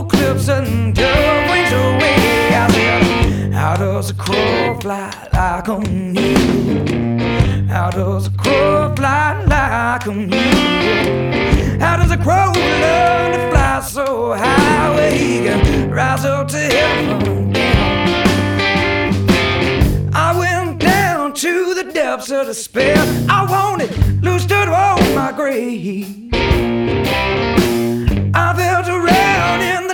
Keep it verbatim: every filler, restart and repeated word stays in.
old cliffs and dove wings away. I said, how does a crow fly like an eagle? How does a crow fly like an eagle? How does a crow learn to fly so high where he can rise up to heaven? I went down to the depths of despair. I wanted loose to on my grave. I felt a